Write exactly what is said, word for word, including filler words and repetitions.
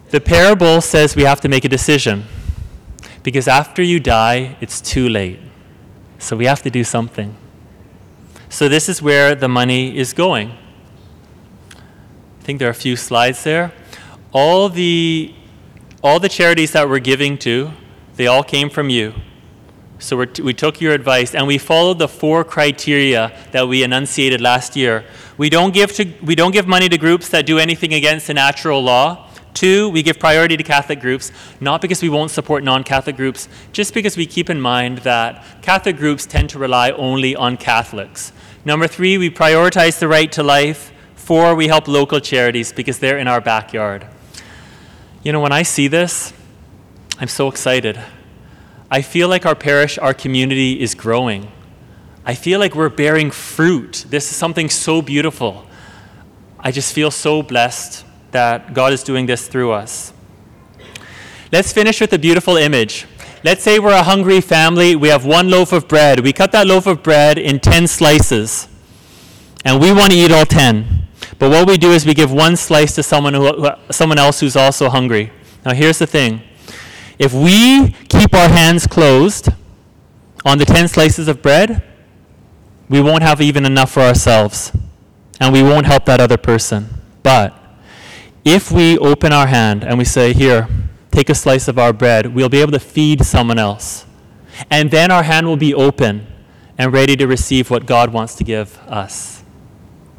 The parable says we have to make a decision, because after you die, it's too late. So we have to do something. So this is where the money is going. I think there are a few slides there. All the, all the charities that we're giving to, they all came from you. So we're t- we took your advice, and we followed the four criteria that we enunciated last year. We don't give to we don't give money to groups that do anything against the natural law. Two, we give priority to Catholic groups, not because we won't support non-Catholic groups, just because we keep in mind that Catholic groups tend to rely only on Catholics. Number three, we prioritize the right to life. Four, we help local charities because they're in our backyard. You know, when I see this, I'm so excited. I feel like our parish, our community is growing. I feel like we're bearing fruit. This is something so beautiful. I just feel so blessed that God is doing this through us. Let's finish with a beautiful image. Let's say we're a hungry family. We have one loaf of bread. We cut that loaf of bread in ten slices, and we want to eat all ten. But what we do is we give one slice to someone who, someone else who's also hungry. Now here's the thing. If we keep our hands closed on the ten slices of bread, we won't have even enough for ourselves, and we won't help that other person. But if we open our hand and we say, here, take a slice of our bread, we'll be able to feed someone else. And then our hand will be open and ready to receive what God wants to give us.